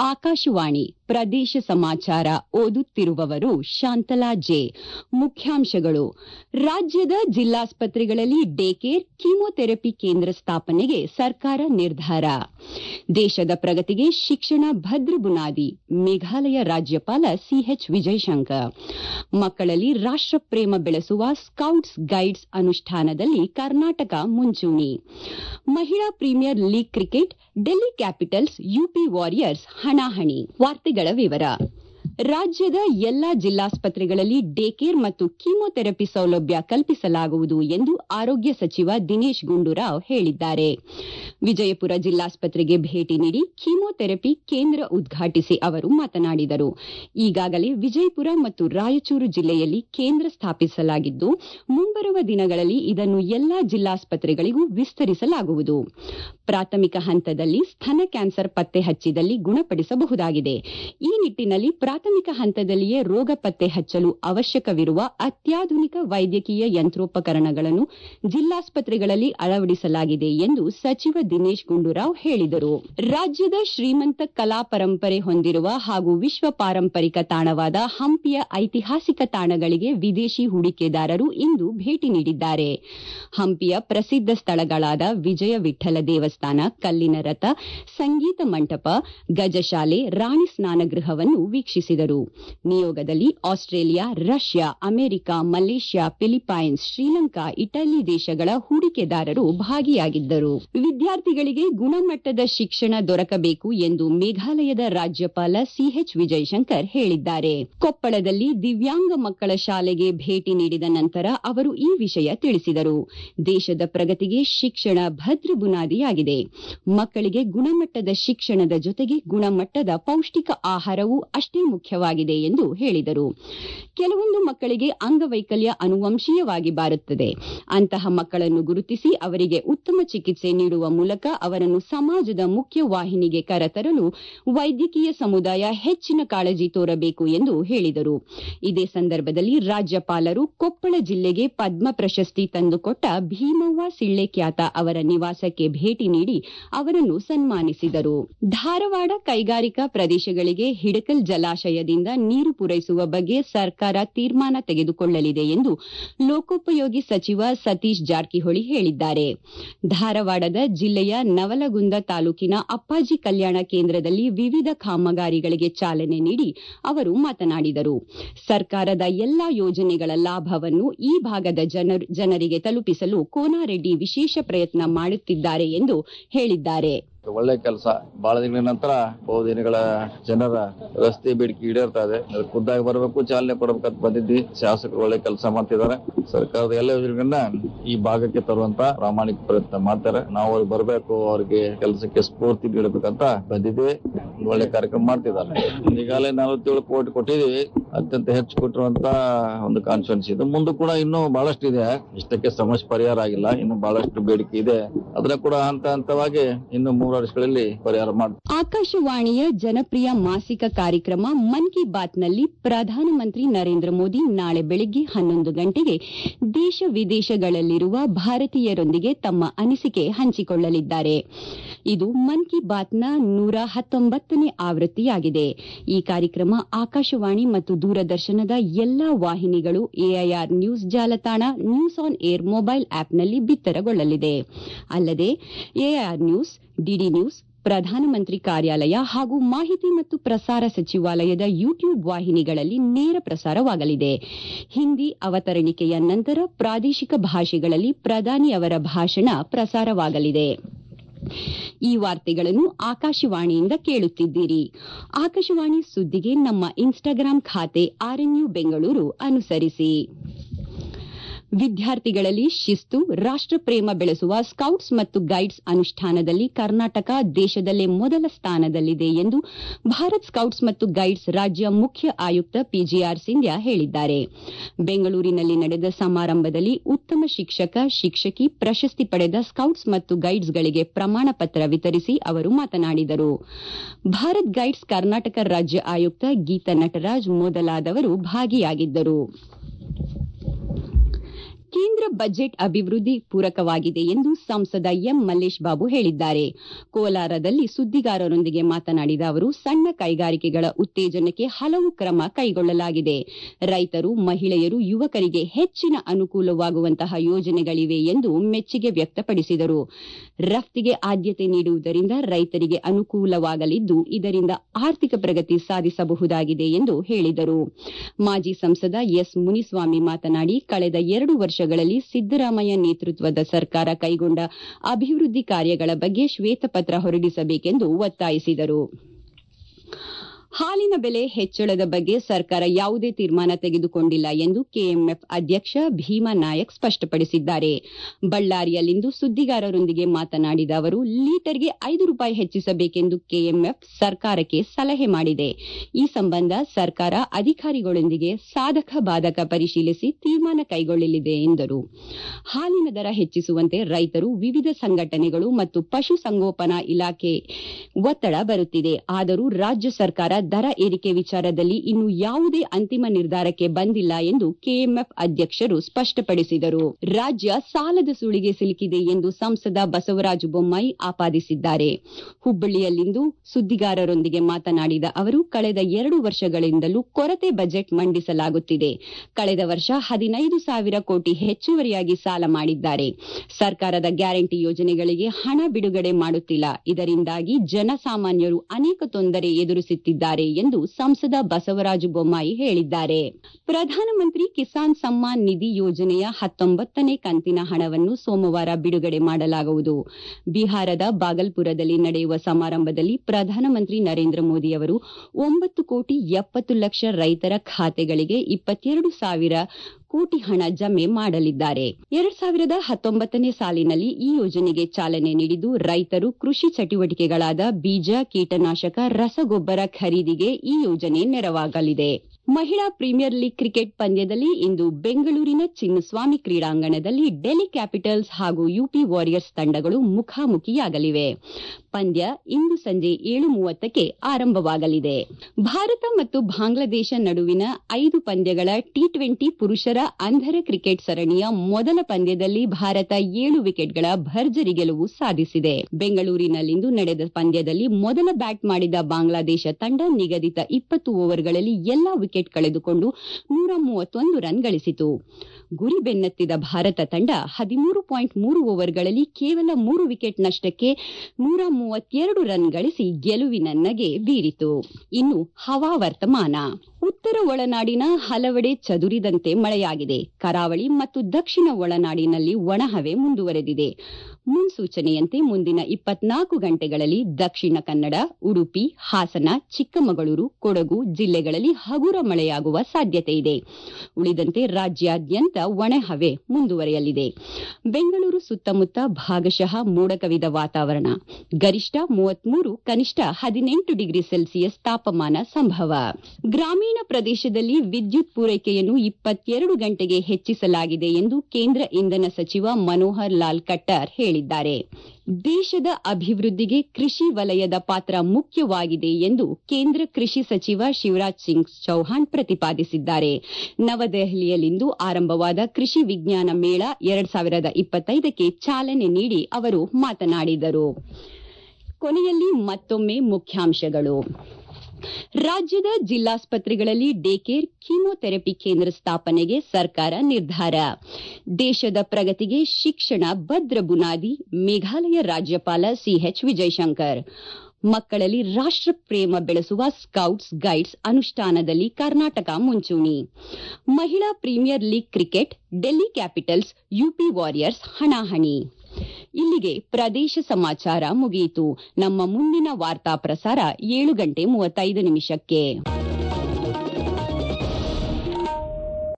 ಆಕಾಶವಾಣಿ ಪ್ರದೇಶ ಸಮಾಚಾರ ಓದುತ್ತಿರುವವರು ಶಾಂತಲಾ ಜೆ. ಮುಖ್ಯಾಂಶಗಳು. ರಾಜ್ಯದ ಜಿಲ್ಲಾಸ್ಪತ್ರೆಗಳಲ್ಲಿ ಡೇ ಕೇರ್, ಕೀಮೋಥೆರಪಿ ಕೇಂದ್ರ ಸ್ಥಾಪನೆಗೆ ಸರ್ಕಾರ ನಿರ್ಧಾರ. ದೇಶದ ಪ್ರಗತಿಗೆ ಶಿಕ್ಷಣ ಭದ್ರ ಬುನಾದಿ, ಮೇಘಾಲಯ ರಾಜ್ಯಪಾಲ ಸಿಎಚ್ ವಿಜಯಶಂಕರ್. ಮಕ್ಕಳಲ್ಲಿ ರಾಷ್ಟ್ರಪ್ರೇಮ ಬೆಳೆಸುವ ಸ್ಕೌಟ್ಸ್ ಗೈಡ್ಸ್ ಅನುಷ್ಠಾನದಲ್ಲಿ ಕರ್ನಾಟಕ ಮುಂಚೂಣಿ. ಮಹಿಳಾ premier league cricket, Delhi capitals UP warriors ಹಣಾಹಣಿ. ವಾರ್ತೆಗಳ ವಿವರ. ರಾಜ್ಯದ ಎಲ್ಲಾ ಜಿಲ್ಲಾಸ್ಪತ್ರೆಗಳಲ್ಲಿ ಡೇ ಕೇರ್ ಮತ್ತು ಕೀಮೋಥೆರಪಿ ಸೌಲಭ್ಯ ಕಲ್ಪಿಸಲಾಗುವುದು ಎಂದು ಆರೋಗ್ಯ ಸಚಿವ ದಿನೇಶ್ ಗುಂಡೂರಾವ್ ಹೇಳಿದ್ದಾರೆ. ವಿಜಯಪುರ ಜಿಲ್ಲಾಸ್ಪತ್ರೆಗೆ ಭೇಟಿ ನೀಡಿ ಕೀಮೋಥೆರಪಿ ಕೇಂದ್ರ ಉದ್ಘಾಟಿಸಿ ಅವರು ಮಾತನಾಡಿದರು. ಈಗಾಗಲೇ ವಿಜಯಪುರ ಮತ್ತು ರಾಯಚೂರು ಜಿಲ್ಲೆಯಲ್ಲಿ ಕೇಂದ್ರ ಸ್ಥಾಪಿಸಲಾಗಿದ್ದು, ಮುಂಬರುವ ದಿನಗಳಲ್ಲಿ ಇದನ್ನು ಎಲ್ಲಾ ಜಿಲ್ಲಾಸ್ಪತ್ರೆಗಳಿಗೂ ವಿಸ್ತರಿಸಲಾಗುವುದು. ಪ್ರಾಥಮಿಕ ಹಂತದಲ್ಲಿ ಸ್ತನ ಕ್ಯಾನ್ಸರ್ ಪತ್ತೆ ಹಚ್ಚಿದಲ್ಲಿ ಗುಣಪಡಿಸಬಹುದಾಗಿದೆ. ಈ ನಿಟ್ಟಿನಲ್ಲಿ ಪ್ರಾಥಮಿಕ ಹಂತದಲ್ಲಿಯೇ ರೋಗ ಪತ್ತೆ ಹಚ್ಚಲು ಅವಶ್ಯಕವಿರುವ ಅತ್ಯಾಧುನಿಕ ವೈದ್ಯಕೀಯ ಯಂತ್ರೋಪಕರಣಗಳನ್ನು ಜಿಲ್ಲಾಸ್ಪತ್ರೆಗಳಲ್ಲಿ ಅಳವಡಿಸಲಾಗಿದೆ ಎಂದು ಸಚಿವ ದಿನೇಶ್ ಗುಂಡೂರಾವ್ ಹೇಳಿದರು. ರಾಜ್ಯದ ಶ್ರೀಮಂತ ಕಲಾ ಪರಂಪರೆ ಹೊಂದಿರುವ ಹಾಗೂ ವಿಶ್ವ ಪಾರಂಪರಿಕ ತಾಣವಾದ ಹಂಪಿಯ ಐತಿಹಾಸಿಕ ತಾಣಗಳಿಗೆ ವಿದೇಶಿ ಹೂಡಿಕೆದಾರರು ಇಂದು ಭೇಟಿ ನೀಡಿದ್ದಾರೆ. ಹಂಪಿಯ ಪ್ರಸಿದ್ಧ ಸ್ಥಳಗಳಾದ ವಿಜಯ ವಿಠ್ಠಲ ದೇವಸ್ಥಾನ, ಕಲ್ಲಿನ ರಥ, ಸಂಗೀತ ಮಂಟಪ, ಗಜಶಾಲೆ, ರಾಣಿ ಸ್ನಾನಗೃಹವನ್ನು ವೀಕ್ಷಿಸಿದರು. ನಿಯೋಗದಲ್ಲಿ Australia, Russia, America, Malaysia, Philippines, Sri Lanka, Italy ದೇಶಗಳ ಹೂಡಿಕೆದಾರರು ಭಾಗಿಯಾಗಿದ್ದರು. ವಿದ್ಯಾರ್ಥಿಗಳಿಗೆ ಗುಣಮಟ್ಟದ ಶಿಕ್ಷಣ ದೊರಕಬೇಕು ಎಂದು ಮೇಘಾಲಯದ ರಾಜ್ಯಪಾಲ ಸಿಎಚ್ ವಿಜಯಶಂಕರ್ ಹೇಳಿದ್ದಾರೆ. ಕೊಪ್ಪಳದಲ್ಲಿ ದಿವ್ಯಾಂಗ ಮಕ್ಕಳ ಶಾಲೆಗೆ ಭೇಟಿ ನೀಡಿದ ನಂತರ ಅವರು ಈ ವಿಷಯ ತಿಳಿಸಿದರು. ದೇಶದ ಪ್ರಗತಿಗೆ ಶಿಕ್ಷಣ ಭದ್ರ ಬುನಾದಿಯಾಗಿದೆ. ಮಕ್ಕಳಿಗೆ ಗುಣಮಟ್ಟದ ಶಿಕ್ಷಣದ ಜೊತೆಗೆ ಗುಣಮಟ್ಟದ ಪೌಷ್ಟಿಕ ಆಹಾರವೂ ಅಷ್ಟೇ ಮುಖ್ಯವಾಗಿದೆ ಎಂದು ಹೇಳಿದರು. ಕೆಲವೊಂದು ಮಕ್ಕಳಿಗೆ ಅಂಗವೈಕಲ್ಯ ಅನುವಂಶೀಯವಾಗಿ ಬಾರುತ್ತದೆ. ಅಂತಹ ಮಕ್ಕಳನ್ನು ಗುರುತಿಸಿ ಅವರಿಗೆ ಉತ್ತಮ ಚಿಕಿತ್ಸೆ ನೀಡುವ ಮೂಲಕ ಅವರನ್ನು ಸಮಾಜದ ಮುಖ್ಯ ವಾಹಿನಿಗೆ ಕರೆತರಲು ವೈದ್ಯಕೀಯ ಸಮುದಾಯ ಹೆಚ್ಚಿನ ಕಾಳಜಿ ತೋರಬೇಕು ಎಂದು ಹೇಳಿದರು. ಇದೇ ಸಂದರ್ಭದಲ್ಲಿ ರಾಜ್ಯಪಾಲರು ಕೊಪ್ಪಳ ಜಿಲ್ಲೆಗೆ ಪದ್ಮ ಪ್ರಶಸ್ತಿ ತಂದುಕೊಟ್ಟ ಭೀಮವ್ವ ಸಿಳ್ಳೆಕ್ಯಾತ ಅವರ ನಿವಾಸಕ್ಕೆ ಭೇಟಿ ನೀಡಿ ಅವರನ್ನು ಸನ್ಮಾನಿಸಿದರು. ಧಾರವಾಡ ಕೈಗಾರಿಕಾ ಪ್ರದೇಶಗಳಿಗೆ ಹಿಡಕಲ್ ಜಲಾಶಯದಿಂದ ನೀರು ಪೂರೈಸುವ ಬಗ್ಗೆ ಸರ್ಕಾರ ತೀರ್ಮಾನ ತೆಗೆದುಕೊಳ್ಳಲಿದೆ ಎಂದು ಲೋಕೋಪಯೋಗಿ ಸಚಿವ ಸತೀಶ್ ಜಾರಕಿಹೊಳಿ ಹೇಳಿದ್ದಾರೆ. ಧಾರವಾಡದ ಜಿಲ್ಲೆಯ ನವಲಗುಂದ ತಾಲೂಕಿನ ಅಪ್ಪಾಜಿ ಕಲ್ಯಾಣ ಕೇಂದ್ರದಲ್ಲಿ ವಿವಿಧ ಕಾಮಗಾರಿಗಳಿಗೆ ಚಾಲನೆ ನೀಡಿ ಅವರು ಮಾತನಾಡಿದರು. ಸರ್ಕಾರದ ಎಲ್ಲಾ ಯೋಜನೆಗಳ ಲಾಭವನ್ನು ಈ ಭಾಗದ ಜನರಿಗೆ ತಲುಪಿಸಲು ಕೋನಾರೆಡ್ಡಿ ವಿಶೇಷ ಪ್ರಯತ್ನ ಮಾಡುತ್ತಿದ್ದಾರೆ ಎಂದು ಹೇಳಿದ್ದಾರೆ. ಒಳ್ಳೆ ಕೆಲಸ. ಬಹಳ ದಿನಗಳ ನಂತರ ಬಹುದಿನಗಳ ಜನರ ರಸ್ತೆ ಬೇಡಿಕೆ ಈಡೇರ್ತಾ ಇದೆ. ಖುದ್ದಾಗಿ ಬರಬೇಕು, ಚಾಲನೆ ಕೊಡಬೇಕಂತ ಬಂದಿದ್ವಿ. ಶಾಸಕರು ಒಳ್ಳೆ ಕೆಲಸ ಮಾಡ್ತಿದ್ದಾರೆ. ಸರ್ಕಾರದ ಎಲ್ಲ ಯೋಜನೆಗಳನ್ನ ಈ ಭಾಗಕ್ಕೆ ತರುವಂತ ಪ್ರಾಮಾಣಿಕ ಪ್ರಯತ್ನ ಮಾಡ್ತಾರೆ. ನಾವು ಅವ್ರಿಗೆ ಬರಬೇಕು, ಅವ್ರಿಗೆ ಕೆಲಸಕ್ಕೆ ಸ್ಫೂರ್ತಿ ನೀಡಬೇಕಂತ ಬಂದಿದ್ವಿ. ಒಳ್ಳೆ ಕಾರ್ಯಕ್ರಮ ಮಾಡ್ತಿದ್ದಾರೆ. ಈಗಾಗಲೇ 47 ಕೋಟಿ ಕೊಟ್ಟಿದ್ದೀವಿ. ಅತ್ಯಂತ ಹೆಚ್ಚು ಕೊಟ್ಟಿರುವಂತ ಒಂದು ಕಾನ್ಸ್ಟಿಟ್ಯೂನ್ಸಿ ಇದು. ಮುಂದೆ ಕೂಡ ಇನ್ನೂ ಬಹಳಷ್ಟು ಇದೆ. ಇಷ್ಟಕ್ಕೆ ಸಮಸ್ಯೆ ಪರಿಹಾರ ಆಗಿಲ್ಲ. ಇನ್ನು ಬಹಳಷ್ಟು ಬೇಡಿಕೆ ಇದೆ. ಅದನ್ನ ಕೂಡ ಹಂತ ಹಂತವಾಗಿ ಇನ್ನು 3 ವರ್ಷಗಳಲ್ಲಿ ಪರಿಹಾರ ಮಾಡ್ತಾರೆ. ಆಕಾಶವಾಣಿಯ ಜನಪ್ರಿಯ ಮಾಸಿಕ ಕಾರ್ಯಕ್ರಮ ಮನ್ ಕಿ ಬಾತ್ನಲ್ಲಿ ಪ್ರಧಾನಮಂತ್ರಿ ನರೇಂದ್ರ ಮೋದಿ ನಾಳೆ ಬೆಳಗ್ಗೆ 11 ಗಂಟೆಗೆ ದೇಶ ವಿದೇಶಗಳಲ್ಲಿರುವ ಭಾರತೀಯರೊಂದಿಗೆ ತಮ್ಮ ಅನಿಸಿಕೆ ಹಂಚಿಕೊಳ್ಳಲಿದ್ದಾರೆ. ಇದು ಮನ್ ಕಿ ಬಾತ್ನ 119ನೇ ಆವೃತ್ತಿಯಾಗಿದೆ. ಈ ಕಾರ್ಯಕ್ರಮ ಆಕಾಶವಾಣಿ ಮತ್ತು ದೂರದರ್ಶನದ ಎಲ್ಲಾ ವಾಹಿನಿಗಳು, ಎಐಆರ್ ನ್ಯೂಸ್ ಜಾಲತಾಣ, ನ್ಯೂಸ್ ಆನ್ ಏರ್ ಮೊಬೈಲ್ ಆಪ್ನಲ್ಲಿ ಬಿತ್ತರಗೊಳ್ಳಲಿದೆ. ಅಲ್ಲದೆ ಎಐಆರ್ ನ್ಯೂಸ್, ಡಿಡಿ ನ್ಯೂಸ್, ಪ್ರಧಾನಮಂತ್ರಿ ಕಾರ್ಯಾಲಯ ಹಾಗೂ ಮಾಹಿತಿ ಮತ್ತು ಪ್ರಸಾರ ಸಚಿವಾಲಯದ ಯೂಟ್ಯೂಬ್ ವಾಹಿನಿಗಳಲ್ಲಿ ನೇರ ಪ್ರಸಾರವಾಗಲಿದೆ. ಹಿಂದಿ ಅವತರಣಿಕೆಯ ನಂತರ ಪ್ರಾದೇಶಿಕ ಭಾಷೆಗಳಲ್ಲಿ ಪ್ರಧಾನಿ ಅವರ ಭಾಷಣ ಪ್ರಸಾರವಾಗಲಿದೆ. ಈ ವಾರ್ತೆಗಳನ್ನು ಆಕಾಶವಾಣಿಯಿಂದ ಕೇಳುತ್ತಿದ್ದೀರಿ. ಆಕಾಶವಾಣಿ ಸುದ್ದಿಗೆ ನಮ್ಮ ಇನ್ಸ್ಟಾಗ್ರಾಂ ಖಾತೆ ಆರ್ಎನ್ಯು ಬೆಂಗಳೂರು ಅನುಸರಿಸಿ. ವಿದ್ಯಾರ್ಥಿಗಳಲ್ಲಿ ಶಿಸ್ತು, ರಾಷ್ಟ್ರಪ್ರೇಮ ಬೆಳೆಸುವ ಸ್ಕೌಟ್ಸ್ ಮತ್ತು ಗೈಡ್ಸ್ ಅನುಷ್ಠಾನದಲ್ಲಿ ಕರ್ನಾಟಕ ದೇಶದಲ್ಲೇ ಮೊದಲ ಸ್ಥಾನದಲ್ಲಿದೆ ಎಂದು ಭಾರತ್ ಸ್ಕೌಟ್ಸ್ ಮತ್ತು ಗೈಡ್ಸ್ ರಾಜ್ಯ ಮುಖ್ಯ ಆಯುಕ್ತ ಪಿಜಿಆರ್ ಸಿಂಧ್ಯಾ ಹೇಳಿದ್ದಾರೆ. ಬೆಂಗಳೂರಿನಲ್ಲಿ ನಡೆದ ಸಮಾರಂಭದಲ್ಲಿ ಉತ್ತಮ ಶಿಕ್ಷಕ, ಶಿಕ್ಷಕಿ ಪ್ರಶಸ್ತಿ ಪಡೆದ ಸ್ಕೌಟ್ಸ್ ಮತ್ತು ಗೈಡ್ಸ್ಗಳಿಗೆ ಪ್ರಮಾಣ ಪತ್ರ ವಿತರಿಸಿ ಅವರು ಮಾತನಾಡಿದರು. ಭಾರತ್ ಗೈಡ್ಸ್ ಕರ್ನಾಟಕ ರಾಜ್ಯ ಆಯುಕ್ತ ಗೀತಾ ನಟರಾಜ್ ಮೊದಲಾದವರು ಭಾಗಿಯಾಗಿದ್ದರು. ಕೇಂದ್ರ ಬಜೆಟ್ ಅಭಿವೃದ್ಧಿ ಪೂರಕವಾಗಿದೆ ಎಂದು ಸಂಸದ ಎಂ ಮಲ್ಲೇಶ್ ಬಾಬು ಹೇಳಿದ್ದಾರೆ. ಕೋಲಾರದಲ್ಲಿ ಸುದ್ದಿಗಾರರೊಂದಿಗೆ ಮಾತನಾಡಿದ ಅವರು, ಸಣ್ಣ ಕೈಗಾರಿಕೆಗಳ ಉತ್ತೇಜನಕ್ಕೆ ಹಲವು ಕ್ರಮ ಕೈಗೊಳ್ಳಲಾಗಿದೆ. ರೈತರು, ಮಹಿಳೆಯರು, ಯುವಕರಿಗೆ ಹೆಚ್ಚಿನ ಅನುಕೂಲವಾಗುವಂತಹ ಯೋಜನೆಗಳಿವೆ ಎಂದು ಮೆಚ್ಚುಗೆ ವ್ಯಕ್ತಪಡಿಸಿದರು. ರಫ್ತಿಗೆ ಆದ್ಯತೆ ನೀಡುವುದರಿಂದ ರೈತರಿಗೆ ಅನುಕೂಲವಾಗಲಿದ್ದು, ಇದರಿಂದ ಆರ್ಥಿಕ ಪ್ರಗತಿ ಸಾಧಿಸಬಹುದಾಗಿದೆ ಎಂದು ಹೇಳಿದರು. ಮಾಜಿ ಸಂಸದ ಎಸ್ ಮುನಿಸ್ವಾಮಿ ಮಾತನಾಡಿ, ಕಳೆದ 2 ವರ್ಷಗಳಲ್ಲಿ ಸಿದ್ದರಾಮಯ್ಯ ನೇತೃತ್ವದ ಸರ್ಕಾರ ಕೈಗೊಂಡ ಅಭಿವೃದ್ಧಿ ಕಾರ್ಯಗಳ ಬಗ್ಗೆ ಶ್ವೇತಪತ್ರ ಹೊರಡಿಸಬೇಕೆಂದು ಒತ್ತಾಯಿಸಿದರು. ಹಾಲಿನ ಬೆಲೆ ಹೆಚ್ಚಳದ ಬಗ್ಗೆ ಸರ್ಕಾರ ಯಾವುದೇ ತೀರ್ಮಾನ ತೆಗೆದುಕೊಂಡಿಲ್ಲ ಎಂದು ಕೆಎಂಎಫ್ ಅಧ್ಯಕ್ಷ ಭೀಮಾ ನಾಯಕ್ ಸ್ಪಷ್ಟಪಡಿಸಿದ್ದಾರೆ. ಬಳ್ಳಾರಿಯಲ್ಲಿಂದು ಸುದ್ದಿಗಾರರೊಂದಿಗೆ ಮಾತನಾಡಿದ ಅವರು, ಲೀಟರ್ಗೆ 5 ರೂಪಾಯಿ ಹೆಚ್ಚಿಸಬೇಕೆಂದು ಕೆಎಂಎಫ್ ಸರ್ಕಾರಕ್ಕೆ ಸಲಹೆ ಮಾಡಿದೆ. ಈ ಸಂಬಂಧ ಸರ್ಕಾರ ಅಧಿಕಾರಿಗಳೊಂದಿಗೆ ಸಾಧಕ ಬಾಧಕ ಪರಿಶೀಲಿಸಿ ತೀರ್ಮಾನ ಕೈಗೊಳ್ಳಲಿದೆ ಎಂದರು. ಹಾಲಿನ ದರ ಹೆಚ್ಚಿಸುವಂತೆ ರೈತರು, ವಿವಿಧ ಸಂಘಟನೆಗಳು ಮತ್ತು ಪಶುಸಂಗೋಪನಾ ಇಲಾಖೆ ಒತ್ತಡ ಬರುತ್ತಿದೆ. ಆದರೂ ರಾಜ್ಯ ಸರ್ಕಾರ ದರ ಏರಿಕೆ ವಿಚಾರದಲ್ಲಿ ಇನ್ನೂ ಯಾವುದೇ ಅಂತಿಮ ನಿರ್ಧಾರಕ್ಕೆ ಬಂದಿಲ್ಲ ಎಂದು ಕೆಎಂಎಫ್ ಅಧ್ಯಕ್ಷರು ಸ್ಪಷ್ಟಪಡಿಸಿದರು. ರಾಜ್ಯ ಸಾಲದ ಸುಳಿಗೆ ಸಿಲುಕಿದೆ ಎಂದು ಸಂಸದ ಬಸವರಾಜ ಬೊಮ್ಮಾಯಿ ಆಪಾದಿಸಿದ್ದಾರೆ. ಹುಬ್ಬಳ್ಳಿಯಲ್ಲಿಂದು ಸುದ್ದಿಗಾರರೊಂದಿಗೆ ಮಾತನಾಡಿದ ಅವರು, ಕಳೆದ 2 ವರ್ಷಗಳಿಂದಲೂ ಕೊರತೆ ಬಜೆಟ್ ಮಂಡಿಸಲಾಗುತ್ತಿದೆ. ಕಳೆದ ವರ್ಷ 15,000 ಕೋಟಿ ಹೆಚ್ಚುವರಿಯಾಗಿ ಸಾಲ ಮಾಡಿದ್ದಾರೆ. ಸರ್ಕಾರದ ಗ್ಯಾರಂಟಿ ಯೋಜನೆಗಳಿಗೆ ಹಣ ಬಿಡುಗಡೆ ಮಾಡುತ್ತಿಲ್ಲ. ಇದರಿಂದಾಗಿ ಜನಸಾಮಾನ್ಯರು ಅನೇಕ ತೊಂದರೆ ಎದುರಿಸುತ್ತಿದ್ದಾರೆ ಎಂದು ಸಂಸದ ಬಸವರಾಜ ಬೊಮ್ಮಾಯಿ ಹೇಳಿದ್ದಾರೆ. ಪ್ರಧಾನಮಂತ್ರಿ ಕಿಸಾನ್ ಸಮ್ಮಾನ್ ನಿಧಿ ಯೋಜನೆಯ 19ನೇ ಕಂತಿನ ಹಣವನ್ನು ಸೋಮವಾರ ಬಿಡುಗಡೆ ಮಾಡಲಾಗುವುದು. ಬಿಹಾರದ ಬಾಗಲ್ಪುರದಲ್ಲಿ ನಡೆಯುವ ಸಮಾರಂಭದಲ್ಲಿ ಪ್ರಧಾನಮಂತ್ರಿ ನರೇಂದ್ರ ಮೋದಿ ಅವರು 9,70,00,000 ರೈತರ ಖಾತೆಗಳಿಗೆ 22,000 ಕೋಟಿ ಹಣ ಜಮೆ ಮಾಡಲಿದ್ದಾರೆ. 2019ನೇ ಸಾಲಿನಲ್ಲಿ ಈ ಯೋಜನೆಗೆ ಚಾಲನೆ ನೀಡಿದ್ದು, ರೈತರು ಕೃಷಿ ಚಟುವಟಿಕೆಗಳಾದ ಬೀಜ, ಕೀಟನಾಶಕ, ರಸಗೊಬ್ಬರ ಖರೀದಿಗೆ ಈ ಯೋಜನೆ ನೆರವಾಗಲಿದೆ. ಮಹಿಳಾ ಪ್ರೀಮಿಯರ್ ಲೀಗ್ ಕ್ರಿಕೆಟ್ ಪಂದ್ಯದಲ್ಲಿ ಇಂದು ಬೆಂಗಳೂರಿನ ಚಿನ್ನಸ್ವಾಮಿ ಕ್ರೀಡಾಂಗಣದಲ್ಲಿ ಡೆಲ್ಲಿ ಕ್ಯಾಪಿಟಲ್ಸ್ ಹಾಗೂ ಯುಪಿ ವಾರಿಯರ್ಸ್ ತಂಡಗಳು ಮುಖಾಮುಖಿಯಾಗಲಿವೆ. ಪಂದ್ಯ ಇಂದು ಸಂಜೆ 7:30ಕ್ಕೆ ಆರಂಭವಾಗಲಿದೆ. ಭಾರತ ಮತ್ತು ಬಾಂಗ್ಲಾದೇಶ ನಡುವಿನ 5 ಪಂದ್ಯಗಳ ಟಿ20 ಪುರುಷರ ಅಂಧರ ಕ್ರಿಕೆಟ್ ಸರಣಿಯ ಮೊದಲ ಪಂದ್ಯದಲ್ಲಿ ಭಾರತ 7 ವಿಕೆಟ್ಗಳ ಭರ್ಜರಿ ಗೆಲುವು ಸಾಧಿಸಿದೆ. ಬೆಂಗಳೂರಿನಲ್ಲಿಂದು ನಡೆದ ಪಂದ್ಯದಲ್ಲಿ ಮೊದಲ ಬ್ಯಾಟ್ ಮಾಡಿದ ಬಾಂಗ್ಲಾದೇಶ ತಂಡ ನಿಗದಿತ 20 ಓವರ್ಗಳಲ್ಲಿ ಎಲ್ಲಾ ವಿಕೆಟ್ ಕಳೆದುಕೊಂಡು 131 ರನ್ ಗಳಿಸಿತು. ಗುರಿ ಬೆನ್ನತ್ತಿದ ಭಾರತ ತಂಡ 13.3 ಓವರ್ಗಳಲ್ಲಿ ಕೇವಲ 3 ವಿಕೆಟ್ ನಷ್ಟಕ್ಕೆ 132 ರನ್ ಗಳಿಸಿ ಗೆಲುವಿನ ನಗೆ ಬೀರಿತು. ಇನ್ನು ಹವಾವರ್ತಮಾನ. ಉತ್ತರ ಒಳನಾಡಿನ ಹಲವೆಡೆ ಚದುರಿದಂತೆ ಮಳೆಯಾಗಿದೆ. ಕರಾವಳಿ ಮತ್ತು ದಕ್ಷಿಣ ಒಳನಾಡಿನಲ್ಲಿ ಒಣಹವೆ ಮುಂದುವರೆದಿದೆ. ಮುನ್ಸೂಚನೆಯಂತೆ ಮುಂದಿನ 24 ಗಂಟೆಗಳಲ್ಲಿ ದಕ್ಷಿಣ ಕನ್ನಡ, ಉಡುಪಿ, ಹಾಸನ, ಚಿಕ್ಕಮಗಳೂರು, ಕೊಡಗು ಜಿಲ್ಲೆಗಳಲ್ಲಿ ಹಗುರ ಮಳೆಯಾಗುವ ಸಾಧ್ಯತೆ ಇದೆ. ಉಳಿದಂತೆ ರಾಜ್ಯಾದ್ಯಂತ ಒಣಹವೆ ಮುಂದುವರೆಯಲಿದೆ. ಬೆಂಗಳೂರು ಸುತ್ತಮುತ್ತ ಭಾಗಶಃ ಮೋಡ ಕವಿದ ವಾತಾವರಣ. ಗರಿಷ್ಠ 33, ಕನಿಷ್ಠ 18 ಡಿಗ್ರಿ ಸೆಲ್ಸಿಯಸ್ ತಾಪಮಾನ ಸಂಭವ. ಗ್ರಾಮೀಣ ಪ್ರದೇಶದಲ್ಲಿ ವಿದ್ಯುತ್ ಪೂರೈಕೆಯನ್ನು 22 ಗಂಟೆಗೆ ಹೆಚ್ಚಿಸಲಾಗಿದೆ ಎಂದು ಕೇಂದ್ರ ಇಂಧನ ಸಚಿವ ಮನೋಹರ್ ಲಾಲ್ ಖಟ್ಟರ್ ಹೇಳಿದ್ದಾರೆ. ದೇಶದ ಅಭಿವೃದ್ಧಿಗೆ ಕೃಷಿ ವಲಯದ ಪಾತ್ರ ಮುಖ್ಯವಾಗಿದೆ ಎಂದು ಕೇಂದ್ರ ಕೃಷಿ ಸಚಿವ ಶಿವರಾಜ್ ಸಿಂಗ್ ಚೌಹಾಣ್ ಪ್ರತಿಪಾದಿಸಿದ್ದಾರೆ. ನವದೆಹಲಿಯಲ್ಲಿಂದು ಆರಂಭವಾದ ಕೃಷಿ ವಿಜ್ಞಾನ ಮೇಳ 2025ಕ್ಕೆ ಚಾಲನೆ ನೀಡಿ ಅವರು ಮಾತನಾಡಿದರು. ಕೊನೆಯಲ್ಲಿ ಮತ್ತೊಮ್ಮೆ ಮುಖ್ಯಾಂಶಗಳು. ರಾಜ್ಯದ ಜಿಲ್ಲಾಸ್ಪತ್ರೆಗಳಲ್ಲಿ ಡೇ ಕೇರ್, ಕೀಮೋಥೆರಪಿ ಕೇಂದ್ರ ಸ್ಥಾಪನೆಗೆ ಸರ್ಕಾರ ನಿರ್ಧಾರ. ದೇಶದ ಪ್ರಗತಿಗೆ ಶಿಕ್ಷಣ ಭದ್ರ ಬುನಾದಿ, ಮೇಘಾಲಯ ರಾಜ್ಯಪಾಲ ಸಿಎಚ್ ವಿಜಯಶಂಕರ್. ಮಕ್ಕಳಲ್ಲಿ ರಾಷ್ಟ್ರ ಪ್ರೇಮ ಬೆಳೆಸುವ ಸ್ಕೌಟ್ಸ್ ಗೈಡ್ಸ್ ಅನುಷ್ಠಾನದಲ್ಲಿ ಕರ್ನಾಟಕ ಮುಂಚೂಣಿ. ಮಹಿಳಾ premier league cricket, Delhi capitals, UP warriors ಹಣಾಹಣಿ. ಇಲ್ಲಿಗೆ ಪ್ರದೇಶ ಸಮಾಚಾರ ಮುಗಿಯಿತು. ನಮ್ಮ ಮುಂದಿನ ವಾರ್ತಾ ಪ್ರಸಾರ 7:35 ನಿಮಿಷಕ್ಕೆ.